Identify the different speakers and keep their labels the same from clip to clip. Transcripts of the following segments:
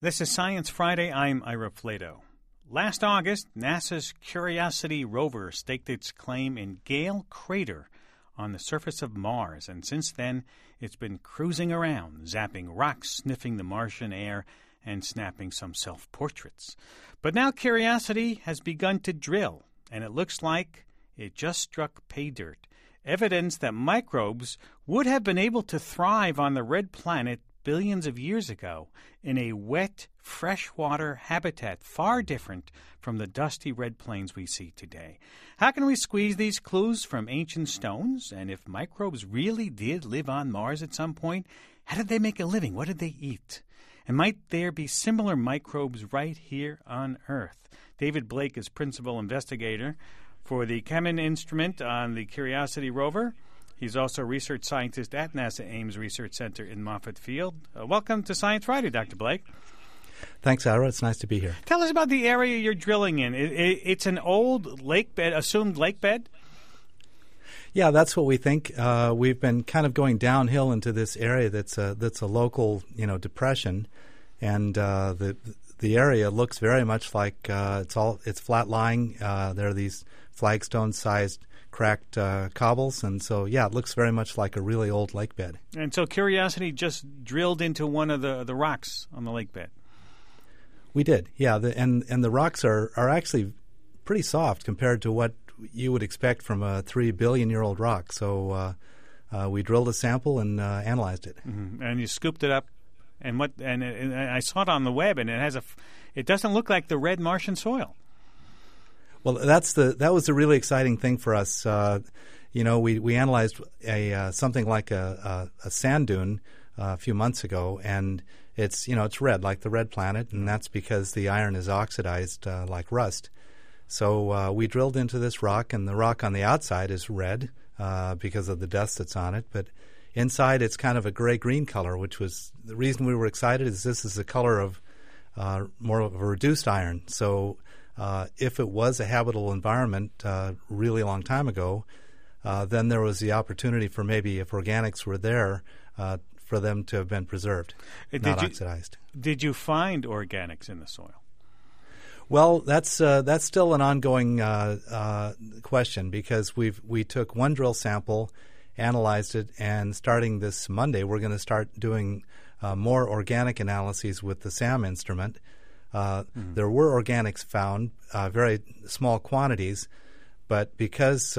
Speaker 1: This is Science Friday. I'm Ira Flato. Last August, NASA's Curiosity rover staked its claim in Gale Crater on the surface of Mars, and since then, it's been cruising around, zapping rocks, sniffing the Martian air, and snapping some self-portraits. But now Curiosity has begun to drill, and it looks like it just struck pay dirt, evidence that microbes would have been able to thrive on the red planet billions of years ago in a wet, freshwater habitat far different from the dusty red plains we see today. How can we squeeze these clues from ancient stones? And if microbes really did live on Mars at some point, how did they make a living? What did they eat? And might there be similar microbes right here on Earth? David Blake is principal investigator for the CheMin instrument on the Curiosity rover. He's also a research scientist at NASA Ames Research Center in Moffett Field. Welcome to Science Friday, Dr. Blake.
Speaker 2: Thanks, Ira. It's nice to be here.
Speaker 1: Tell us about the area you're drilling in. It's an old lake bed, assumed lake bed?
Speaker 2: Yeah, that's what we think. We've been kind of going downhill into this area that's a local, depression, and the area looks very much like it's flat lying. There are these flagstone-sized cracked cobbles, and so it looks very much like a really old lake bed.
Speaker 1: And so Curiosity just drilled into one of the rocks on the lake bed.
Speaker 2: We did, yeah, and the rocks are actually pretty soft compared to what you would expect from a 3 billion-year-old rock. So we drilled a sample and analyzed it.
Speaker 1: Mm-hmm. And you scooped it up, and I saw it on the web, and it doesn't look like the red Martian soil.
Speaker 2: Well, that was a really exciting thing for us. We analyzed something like a sand dune a few months ago, and it's red like the red planet, and that's because the iron is oxidized like rust. So we drilled into this rock, and the rock on the outside is red because of the dust that's on it, but inside it's kind of a gray-green color, which was the reason we were excited. Is this is the color of more of a reduced iron. So if it was a habitable environment really long time ago, then there was the opportunity for maybe if organics were there for them to have been preserved, not oxidized.
Speaker 1: Did you find organics in the soil?
Speaker 2: Well, that's still an ongoing question because we took one drill sample, analyzed it, and starting this Monday, we're going to start doing more organic analyses with the SAM instrument. There were organics found, very small quantities, but because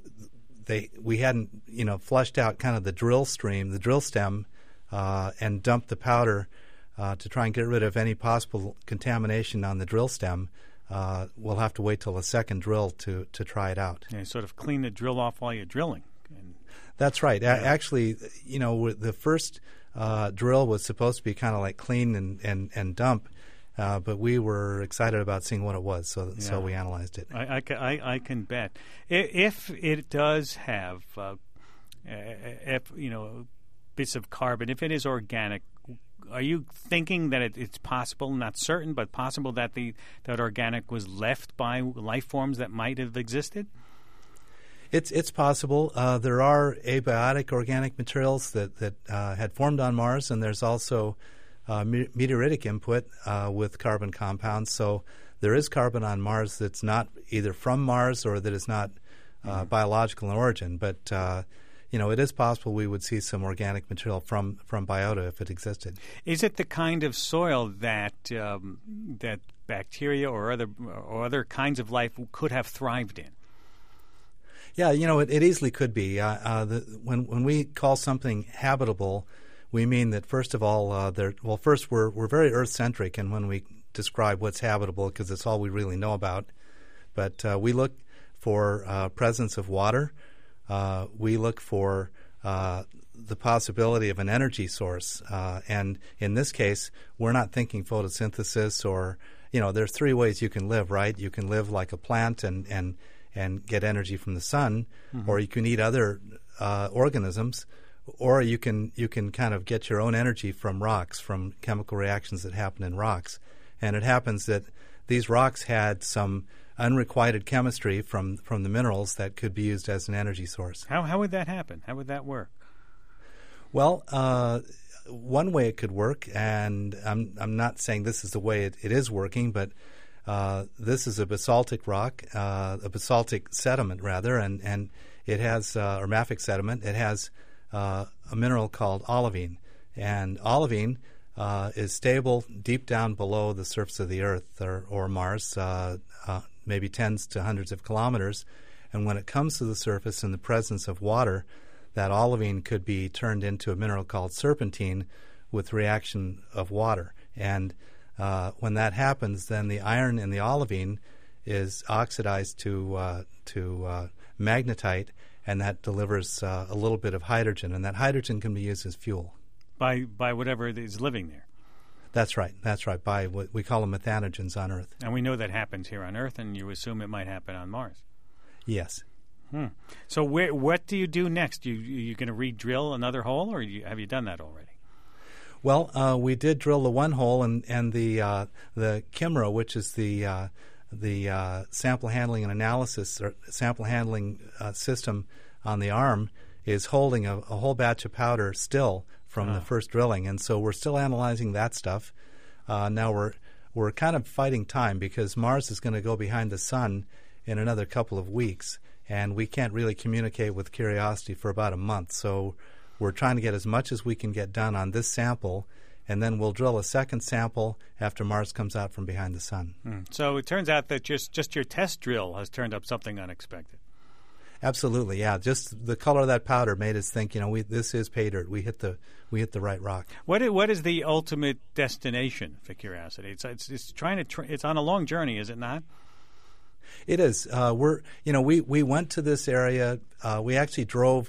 Speaker 2: we hadn't flushed out kind of the drill stem, and dumped the powder to try and get rid of any possible contamination on the drill stem, we'll have to wait till a second drill to try it out.
Speaker 1: Yeah, sort of clean the drill off while you're drilling.
Speaker 2: That's right. Yeah. Actually, the first drill was supposed to be kind of like clean and dump. But we were excited about seeing what it was, so we analyzed it.
Speaker 1: I can bet. If it does have, bits of carbon, if it is organic, are you thinking that it's possible, not certain, but possible that that organic was left by life forms that might have existed?
Speaker 2: It's possible. There are abiotic organic materials that had formed on Mars, and there's also meteoritic input with carbon compounds. So there is carbon on Mars that's not either from Mars or that is not biological in origin. But it is possible we would see some organic material from biota if it existed. Is
Speaker 1: it the kind of soil that that bacteria or other kinds of life could have thrived in?
Speaker 2: Yeah, it easily could be. When we call something habitable, we mean that first of all, first we're very Earth-centric, and when we describe what's habitable, because it's all we really know about. But we look for presence of water. We look for the possibility of an energy source, and in this case, we're not thinking photosynthesis or there's three ways you can live, right? You can live like a plant and get energy from the sun, or you can eat other organisms. Or you can kind of get your own energy from rocks, from chemical reactions that happen in rocks. And it happens that these rocks had some unrequited chemistry from the minerals that could be used as an energy source.
Speaker 1: How would that happen? How would that work?
Speaker 2: Well, one way it could work, and I'm not saying this is the way it is working, but this is a basaltic rock, a basaltic sediment rather, and it has or mafic sediment. It has a mineral called olivine, and olivine is stable deep down below the surface of the Earth or Mars, maybe tens to hundreds of kilometers. And when it comes to the surface in the presence of water, that olivine could be turned into a mineral called serpentine with reaction of water. And when that happens, then the iron in the olivine is oxidized to magnetite, and that delivers a little bit of hydrogen, and that hydrogen can be used as fuel.
Speaker 1: By whatever is living there.
Speaker 2: That's right. By what we call them methanogens on Earth.
Speaker 1: And we know that happens here on Earth, and you assume it might happen on Mars.
Speaker 2: Yes.
Speaker 1: So what do you do next? You going to re-drill another hole, or have you done that already?
Speaker 2: Well, we did drill the one hole, and the CIMRA, which is the sample handling and analysis or sample handling system on the arm, is holding a whole batch of powder still from the first drilling, and so we're still analyzing that stuff. Now we're kind of fighting time because Mars is going to go behind the sun in another couple of weeks, and we can't really communicate with Curiosity for about a month. So we're trying to get as much as we can get done on this sample, and then we'll drill a second sample after Mars comes out from behind the sun.
Speaker 1: So it turns out that just your test drill has turned up something unexpected.
Speaker 2: Absolutely, yeah. Just the color of that powder made us think, this is pay dirt. We hit the right rock.
Speaker 1: What is the ultimate destination for Curiosity? It's trying to it's on a long journey, is it not?
Speaker 2: It is. We went to this area. We actually drove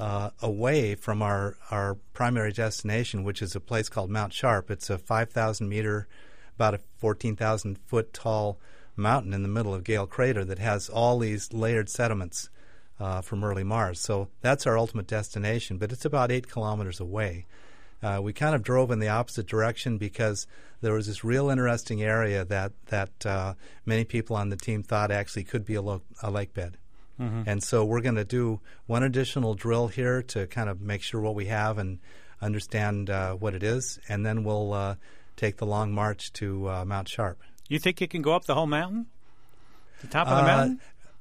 Speaker 2: away from our primary destination, which is a place called Mount Sharp. It's a 5,000 meter, about a 14,000 foot tall mountain in the middle of Gale Crater that has all these layered sediments from early Mars. So that's our ultimate destination, but it's about 8 kilometers away. We kind of drove in the opposite direction because there was this real interesting area that many people on the team thought actually could be a lake bed. Mm-hmm. And so we're going to do one additional drill here to kind of make sure what we have and understand what it is, and then we'll take the long march to Mount Sharp.
Speaker 1: You think you can go up the whole mountain? The top of the mountain?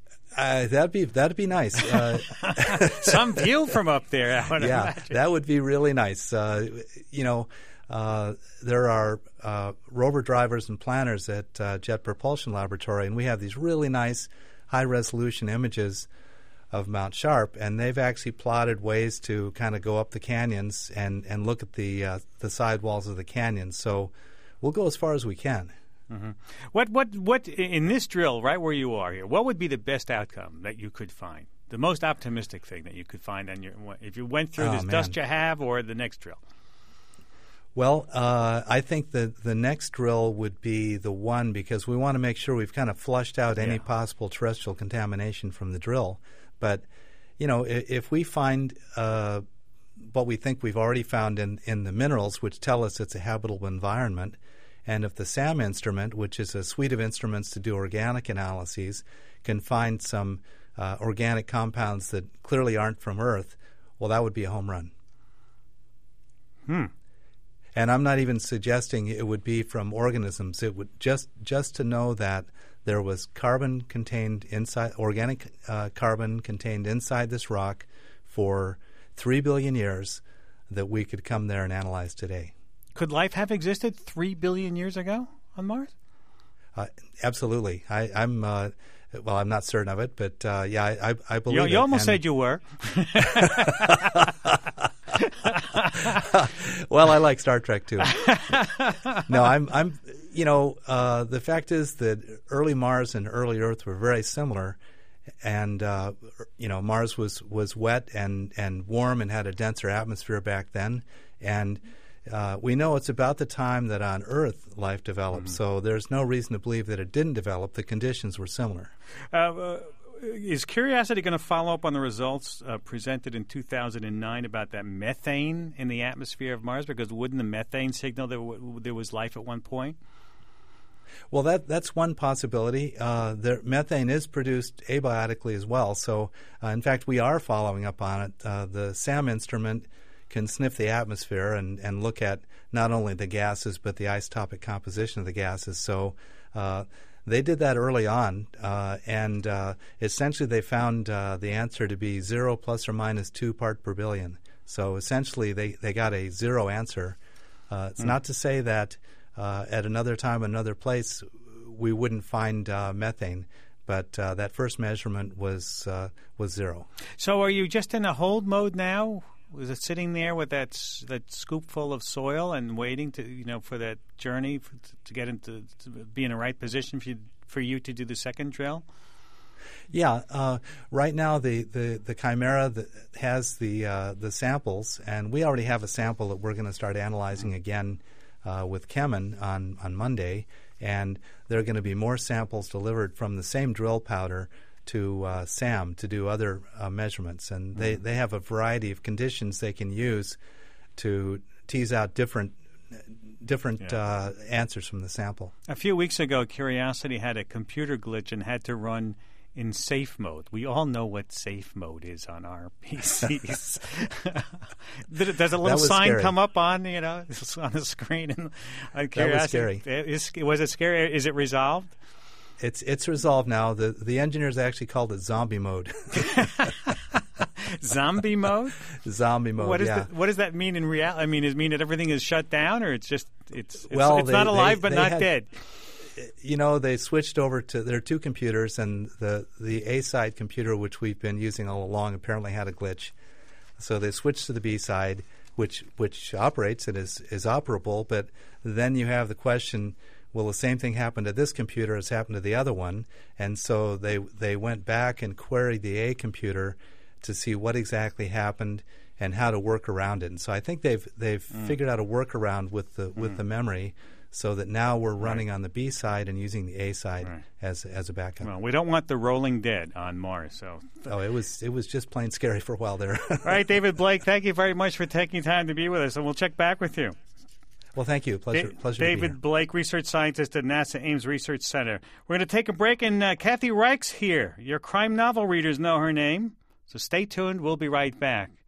Speaker 2: That'd be nice.
Speaker 1: Some view from up there, I would imagine.
Speaker 2: That would be really nice. There are rover drivers and planners at Jet Propulsion Laboratory, and we have these really nice high-resolution images of Mount Sharp, and they've actually plotted ways to kind of go up the canyons and look at the side walls of the canyons. So we'll go as far as we can.
Speaker 1: Mm-hmm. What in this drill, right where you are here, what would be the best outcome that you could find? The most optimistic thing that you could find if you went through this dust you have, or the next drill?
Speaker 2: Well, I think the next drill would be the one, because we want to make sure we've kind of flushed out any possible terrestrial contamination from the drill. But, if we find what we think we've already found in the minerals, which tell us it's a habitable environment, and if the SAM instrument, which is a suite of instruments to do organic analyses, can find some organic compounds that clearly aren't from Earth, well, that would be a home run. And I'm not even suggesting it would be from organisms. It would just to know that there was carbon contained inside, organic carbon contained inside this rock for 3 billion years that we could come there and analyze today.
Speaker 1: Could life have existed 3 billion years ago on Mars?
Speaker 2: Absolutely. I'm not certain of it, but I believe it.
Speaker 1: You almost said you were.
Speaker 2: Well, I like Star Trek too. No, I'm. The fact is that early Mars and early Earth were very similar, and Mars was wet and warm and had a denser atmosphere back then, and we know it's about the time that on Earth life developed. Mm-hmm. So there's no reason to believe that it didn't develop. The conditions were similar.
Speaker 1: Is Curiosity going to follow up on the results presented in 2009 about that methane in the atmosphere of Mars? Because wouldn't the methane signal there was life at one point?
Speaker 2: Well, that's one possibility. Methane is produced abiotically as well. So, in fact, we are following up on it. The SAM instrument can sniff the atmosphere and look at not only the gases but the isotopic composition of the gases. So they did that early on, and essentially they found the answer to be 0 plus or minus 2 part per billion. So essentially they got a zero answer. It's not to say that at another time, another place, we wouldn't find methane, but that first measurement was zero.
Speaker 1: So are you just in a hold mode now? Was it sitting there with that scoop full of soil and waiting to for that journey to get to be in the right position for you to do the second drill?
Speaker 2: Yeah, right now the Chimera has the samples, and we already have a sample that we're going to start analyzing again with Kemin on Monday, and there are going to be more samples delivered from the same drill powder to SAM to do other measurements, and they have a variety of conditions they can use to tease out different answers from the sample.
Speaker 1: A few weeks ago, Curiosity had a computer glitch and had to run in safe mode. We all know what safe mode is on our PCs. Does a little sign
Speaker 2: scary.
Speaker 1: come up on on the screen? And Curiosity?
Speaker 2: That was scary.
Speaker 1: Was it scary? Is it resolved?
Speaker 2: It's resolved now. The engineers actually called it zombie mode.
Speaker 1: Zombie mode?
Speaker 2: Zombie mode.
Speaker 1: What does that mean in reality? I mean, does it mean that everything is shut down, or it's not alive but not dead?
Speaker 2: They switched over to there are two computers, and the A side computer, which we've been using all along, apparently had a glitch. So they switched to the B side, which operates and is operable. But then you have the question: will the same thing happen to this computer as happened to the other one? And so they went back and queried the A computer to see what exactly happened and how to work around it. And so I think they've figured out a workaround with the memory, so that now we're running on the B side and using the A side as a backup.
Speaker 1: Well, we don't want the rolling dead on Mars. So
Speaker 2: it was just plain scary for a while there.
Speaker 1: All right, David Blake, thank you very much for taking time to be with us, and we'll check back with you.
Speaker 2: Well, thank you. Pleasure to be here.
Speaker 1: David Blake, research scientist at NASA Ames Research Center. We're going to take a break, and Kathy Reich's here. Your crime novel readers know her name, so stay tuned. We'll be right back.